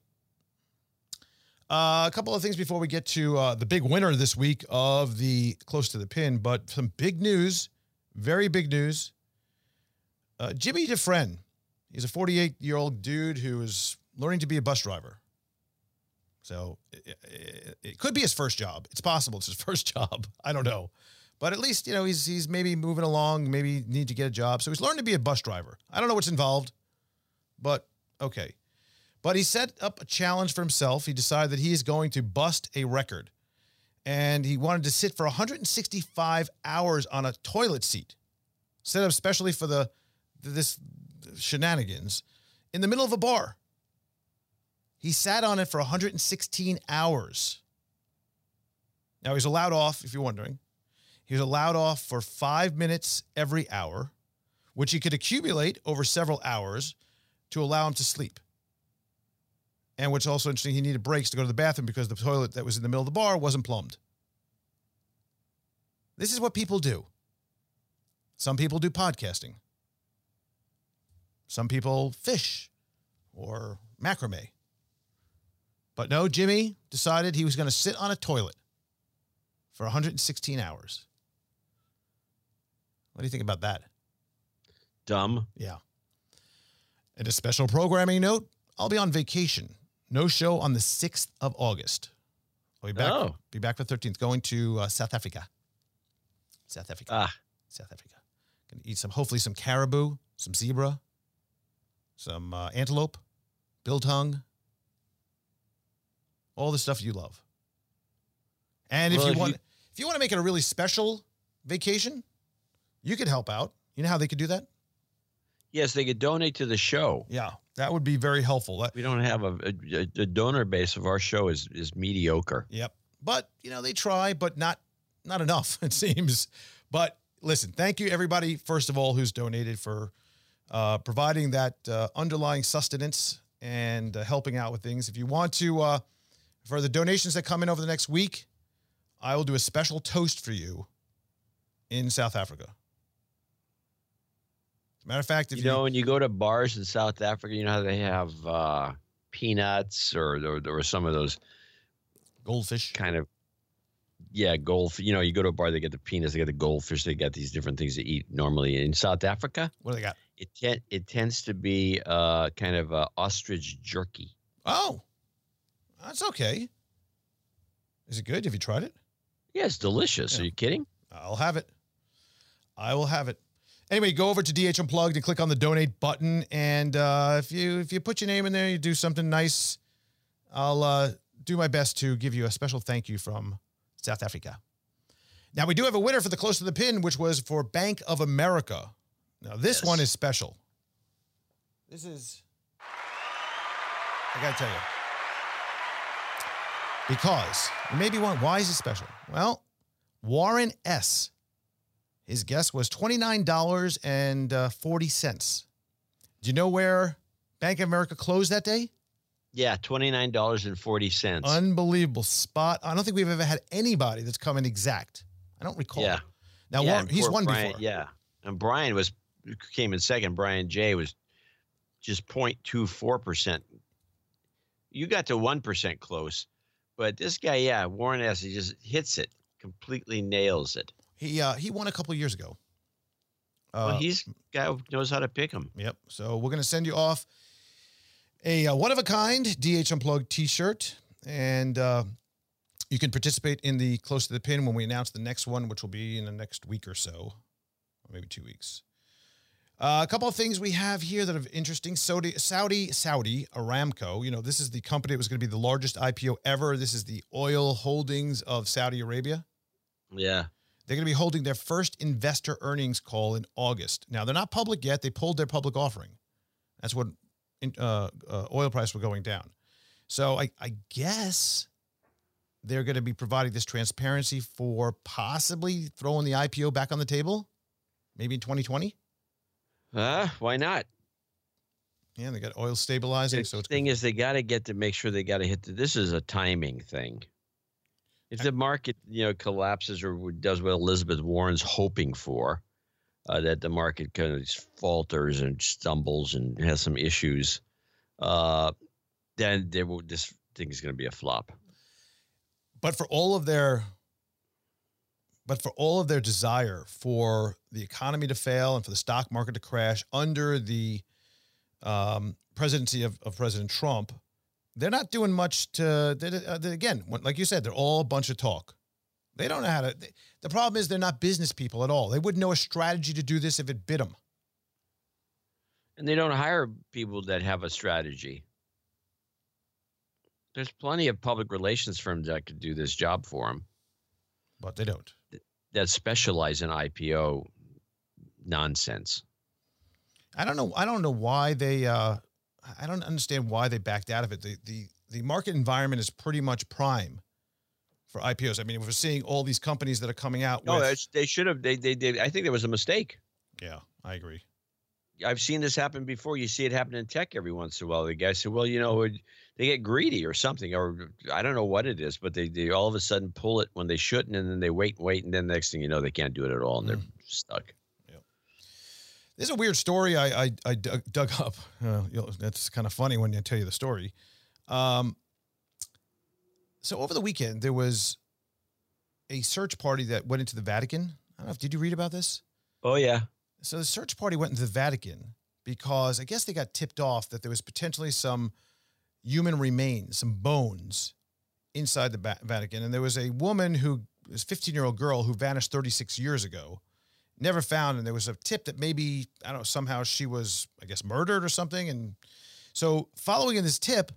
A couple of things before we get to the big winner this week of the Close to the Pin, but some big news, very big news. Jimmy Dufresne, he's a 48-year-old dude who is learning to be a bus driver. So it could be his first job. It's possible it's his first job. I don't know. But at least, he's maybe moving along, maybe need to get a job. So he's learning to be a bus driver. I don't know what's involved, but okay. But he set up a challenge for himself. He decided that he is going to bust a record. And he wanted to sit for 165 hours on a toilet seat, set up specially for this shenanigans, in the middle of a bar. He sat on it for 116 hours. Now, he's allowed off, if you're wondering. He was allowed off for 5 minutes every hour, which he could accumulate over several hours to allow him to sleep. And what's also interesting, he needed breaks to go to the bathroom because the toilet that was in the middle of the bar wasn't plumbed. This is what people do. Some people do podcasting. Some people fish or macrame. But no, Jimmy decided he was going to sit on a toilet for 116 hours. What do you think about that? Dumb. Yeah. And a special programming note, I'll be on vacation. No show on the 6th of August. I'll be back. Oh. Be back for the 13th. Going to South Africa. South Africa. Going to eat hopefully some caribou, some zebra, some antelope, biltong, all the stuff you love. And if you want to make it a really special vacation, you could help out. You know how they could do that? Yes, they could donate to the show. Yeah, that would be very helpful. We don't have a donor base of our show is mediocre. Yep. But, they try, but not enough, it seems. But listen, thank you, everybody, first of all, who's donated for providing that underlying sustenance and helping out with things. If you want to, for the donations that come in over the next week, I will do a special toast for you in South Africa. As a matter of fact, if when you go to bars in South Africa, you know how they have peanuts or some of those goldfish kind of, goldfish. You go to a bar, they get the peanuts, they get the goldfish, they got these different things to eat normally. In South Africa, what do they got? It tends to be kind of ostrich jerky. Oh, that's okay. Is it good? Have you tried it? Yeah, it's delicious. Yeah. Are you kidding? I'll have it. I will have it. Anyway, go over to DH Unplugged and click on the donate button. And if you put your name in there, you do something nice, I'll do my best to give you a special thank you from South Africa. Now, we do have a winner for the Close to the Pin, which was for Bank of America. Now, this one is special. This is, I got to tell you. Because you may be wondering, why is it special? Well, Warren S., his guess was $29.40. Do you know where Bank of America closed that day? Yeah, $29.40. Unbelievable spot. I don't think we've ever had anybody that's come in exact. I don't recall. Yeah. Now, Warren, he's won Brian, before. Yeah. And Brian came in second. Brian J. was just 0.24%. You got to 1% close. But this guy, Warren S., he just hits it, completely nails it. He won a couple of years ago. Well, he's a guy who knows how to pick them. Yep. So we're going to send you off a one-of-a-kind DH Unplugged T-shirt. And You can participate in the Close to the Pin when we announce the next one, which will be in the next week or so, or maybe 2 weeks. A couple of things we have here that are interesting. Saudi Aramco. You know, this is the company that was going to be the largest IPO ever. This is the oil holdings of Saudi Arabia. Yeah. They're going to be holding their first investor earnings call in August. Now, they're not public yet. They pulled their public offering. That's what oil prices were going down. So I guess they're going to be providing this transparency for possibly throwing the IPO back on the table, maybe in 2020. Why not? Yeah, they got oil stabilizing. The thing is, they got to get to make sure they got to hit. This is a timing thing. If the market, collapses or does what Elizabeth Warren's hoping for, that the market kind of falters and stumbles and has some issues, then this thing is going to be a flop. But for all of their desire for the economy to fail and for the stock market to crash under the presidency of President Trump, they're not doing much again, like you said, they're all a bunch of talk. They don't know how to. The problem is they're not business people at all. They wouldn't know a strategy to do this if it bit them. And they don't hire people that have a strategy. There's plenty of public relations firms that could do this job for them. But they don't. That specialize in IPO nonsense. I don't know why they. I don't understand why they backed out of it. The market environment is pretty much prime for IPOs. I mean, we're seeing all these companies that are coming out. They should have. They. I think there was a mistake. Yeah, I agree. I've seen this happen before. You see it happen in tech every once in a while. The guy said, "Well, they get greedy or something, or I don't know what it is, but they all of a sudden pull it when they shouldn't, and then they wait, and then next thing you know, they can't do it at all, and they're stuck." Yeah. There's a weird story I dug up. That's kind of funny when I tell you the story. So over the weekend, there was a search party that went into the Vatican. I don't know. Did you read about this? Oh, yeah. So the search party went into the Vatican because I guess they got tipped off that there was potentially some human remains, some bones inside the Vatican. And there was a woman who was a 15-year-old girl who vanished 36 years ago, never found. And there was a tip that maybe, I don't know, somehow she was, I guess, murdered or something. And so following in this tip,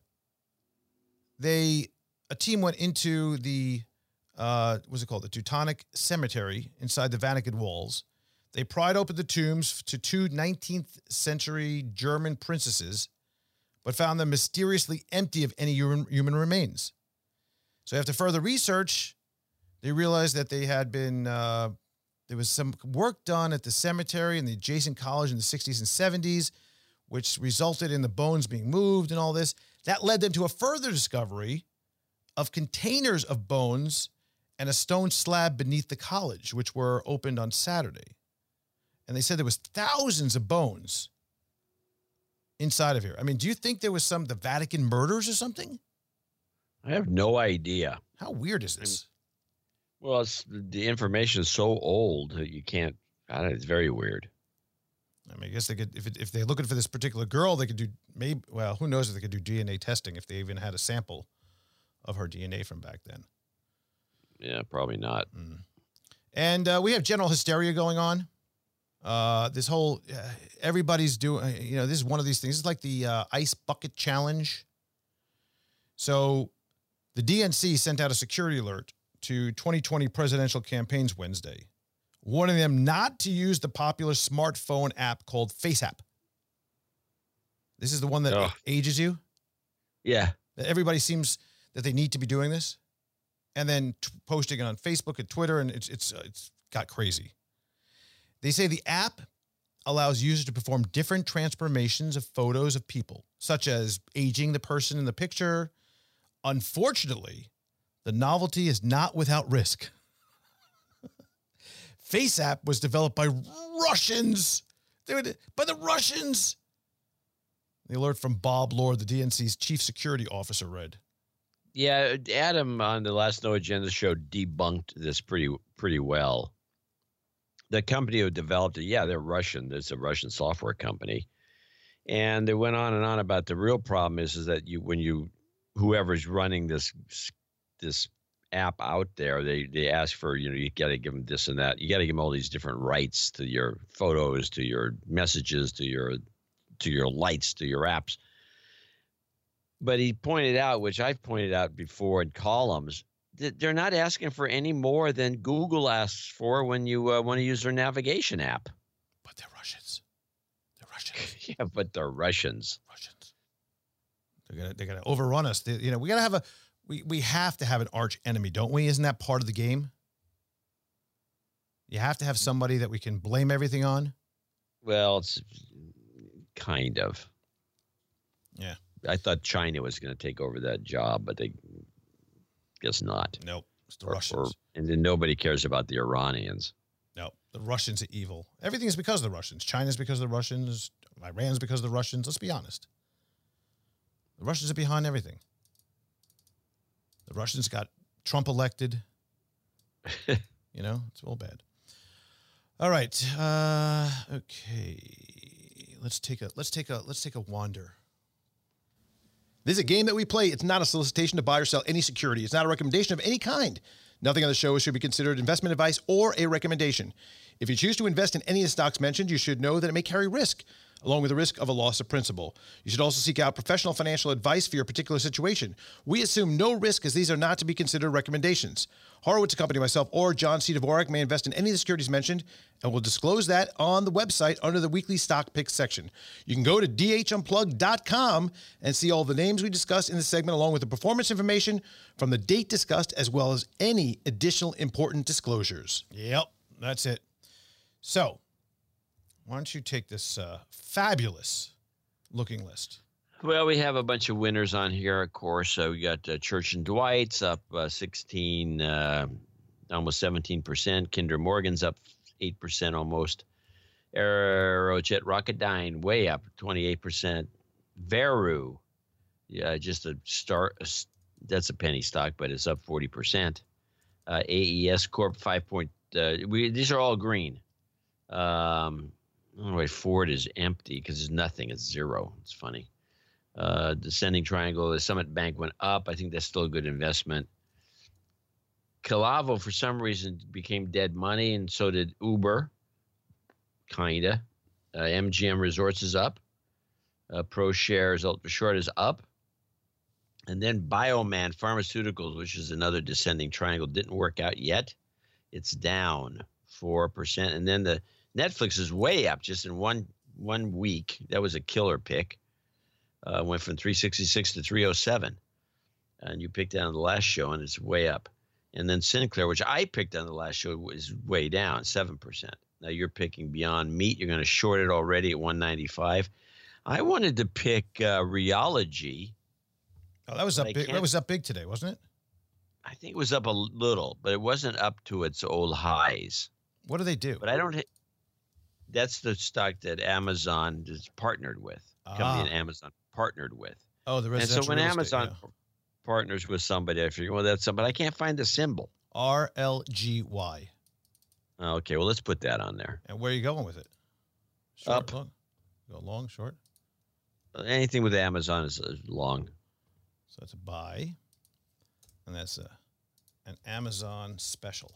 a team went into the, what's it called? The Teutonic Cemetery inside the Vatican walls. They pried open the tombs to two 19th century German princesses, but found them mysteriously empty of any human remains. So after further research, they realized that they had been, there was some work done at the cemetery and the adjacent college in the 60s and 70s, which resulted in the bones being moved and all this. That led them to a further discovery of containers of bones and a stone slab beneath the college, which were opened on Saturday. And they said there was thousands of bones inside of here. I mean, do you think there was the Vatican murders or something? I have no idea. How weird is this? Well, the information is so old that you can't. I don't know, it's very weird. I mean, I guess they could, if they're looking for this particular girl, they could do who knows if they could do DNA testing if they even had a sample of her DNA from back then. Yeah, probably not. And we have general hysteria going on. This whole, everybody's doing, this is one of these things. It's like the ice bucket challenge. So the DNC sent out a security alert to 2020 presidential campaigns Wednesday, warning them not to use the popular smartphone app called FaceApp. This is the one that ages you. Yeah. Everybody seems that they need to be doing this, and then posting it on Facebook and Twitter, and it's got crazy. They say the app allows users to perform different transformations of photos of people, such as aging the person in the picture. Unfortunately, the novelty is not without risk. FaceApp was developed by Russians. By the Russians. The alert from Bob Lord, the DNC's chief security officer, read. Yeah, Adam on the last No Agenda show debunked this pretty well. The company who developed it, they're Russian. It's a Russian software company. And they went on and on about the real problem is that whoever's running this app out there, they ask for, you got to give them this and that. You got to give them all these different rights to your photos, to your messages, to your lights, to your apps. But he pointed out, which I've pointed out before in columns, that they're not asking for any more than Google asks for when you want to use their navigation app. But they're Russians. They're Russians. Yeah, but they're Russians. They're gonna overrun us. We gotta have we have to have an arch enemy, don't we? Isn't that part of the game? You have to have somebody that we can blame everything on. Well, it's kind of. Yeah. I thought China was going to take over that job, but they guess not. Nope. It's the Russians. And then nobody cares about the Iranians. No, the Russians are evil. Everything is because of the Russians. China's because of the Russians. Iran's because of the Russians. Let's be honest. The Russians are behind everything. The Russians got Trump elected. It's all bad. All right. Okay. Let's take a wander. This is a game that we play. It's not a solicitation to buy or sell any security. It's not a recommendation of any kind. Nothing on the show should be considered investment advice or a recommendation. If you choose to invest in any of the stocks mentioned, you should know that it may carry risk, along with the risk of a loss of principal. You should also seek out professional financial advice for your particular situation. We assume no risk, as these are not to be considered recommendations. Horowitz & Company, myself, or John C. Dvorak may invest in any of the securities mentioned, and we'll disclose that on the website under the weekly stock picks section. You can go to dhunplugged.com and see all the names we discussed in this segment, along with the performance information from the date discussed, as well as any additional important disclosures. Yep, that's it. So, why don't you take this fabulous looking list? Well, we have a bunch of winners on here, of course. We got Church & Dwight's up 16, almost 17%. Kinder Morgan's up 8% almost. Aerojet Rocketdyne way up 28%. Veru, just a start. That's a penny stock, but it's up 40%. AES Corp 5. These are all green. Ford is empty because there's nothing. It's zero. It's funny. Descending triangle, the Summit Bank went up. I think that's still a good investment. Calavo, for some reason, became dead money, and so did Uber. Kinda. MGM Resorts is up. ProShares Ultra Short is up. And then Bioman Pharmaceuticals, which is another descending triangle, didn't work out yet. It's down 4%. And then the Netflix is way up just in one week. That was a killer pick. Went from 366 to 307. And you picked that on the last show, and it's way up. And then Sinclair, which I picked on the last show, was way down, 7%. Now you're picking Beyond Meat. You're going to short it already at 195. I wanted to pick Rheology. Oh, that was up big. That was up big today, wasn't it? I think it was up a little, but it wasn't up to its old highs. What do they do? But I don't. That's the stock that Amazon is partnered with. Company that Amazon partnered with. Oh, the residential. And so when real Amazon estate, partners with somebody, I figure, well, that's something. But I can't find the symbol. RLGY. Okay, well, let's put that on there. And where are you going with it? Short, Up. long? Go long, short. Anything with Amazon is long. So it's a buy, and that's an Amazon special.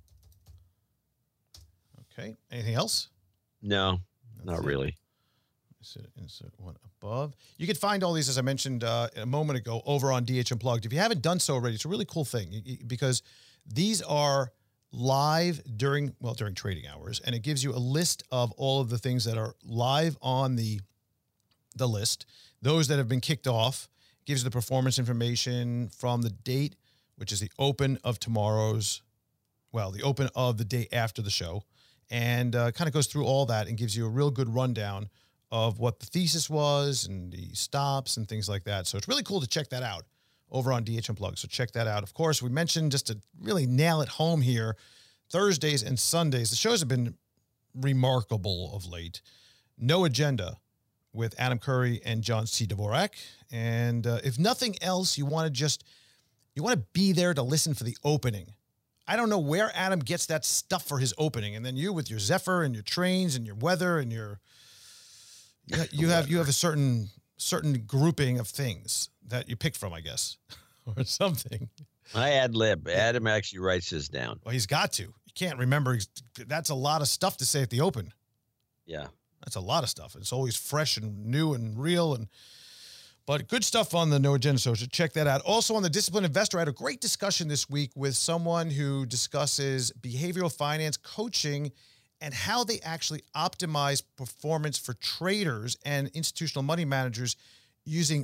Okay. Anything else? No, That's not it. really. Insert one above. You can find all these, as I mentioned a moment ago, over on DH Unplugged. If you haven't done so already, it's a really cool thing because these are live during trading hours, and it gives you a list of all of the things that are live on the list. Those that have been kicked off, gives you the performance information from the date, which is the open of the open of the day after the show, and kind of goes through all that and gives you a real good rundown of what the thesis was and the stops and things like that. So it's really cool to check that out over on DH Unplugged. So check that out. Of course, we mentioned, just to really nail it home here, Thursdays and Sundays, the shows have been remarkable of late. No Agenda with Adam Curry and John C. Dvorak. And if nothing else, you want to be there to listen for the opening. I don't know where Adam gets that stuff for his opening. And then you with your Zephyr and your trains and your weather and you have a certain grouping of things that you pick from, I guess, or something. I ad lib. Adam actually writes this down. Well, he's got to. You can't remember. That's a lot of stuff to say at the open. Yeah. That's a lot of stuff. It's always fresh and new and real. But good stuff on the No Agenda Social. Check that out. Also on the Disciplined Investor, I had a great discussion this week with someone who discusses behavioral finance coaching and how they actually optimize performance for traders and institutional money managers using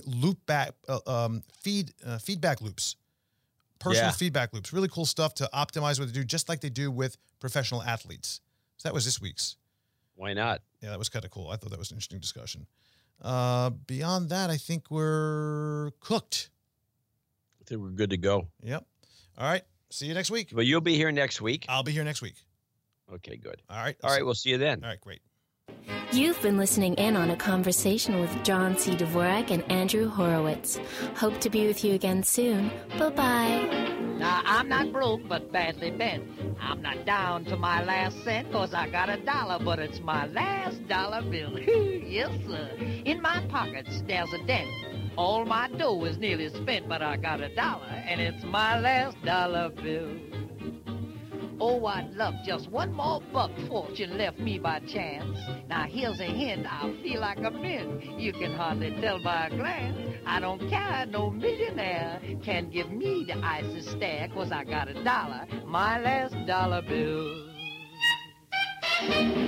feedback loops, personal feedback loops. Really cool stuff to optimize what they do, just like they do with professional athletes. So that was this week's. Why not? Yeah, that was kind of cool. I thought that was an interesting discussion. Beyond that, I think we're cooked. I think we're good to go. Yep. All right. See you next week. But you'll be here next week? I'll be here next week. Okay, good. All right. All right, we'll see you then. All right, great. You've been listening in on a conversation with John C. Dvorak and Andrew Horowitz. Hope to be with you again soon. Bye-bye. Now, I'm not broke, but badly bent. I'm not down to my last cent, 'cause I got $1, but it's my last dollar bill. Yes, sir. In my pockets, there's a dent. All my dough is nearly spent, but I got $1, and it's my last dollar bill. Oh, I'd love just one more buck fortune left me by chance. Now, here's a hint, I'll feel like a mint. You can hardly tell by a glance. I don't care, no millionaire can give me the icy stare, 'cause I got $1, my last dollar bill.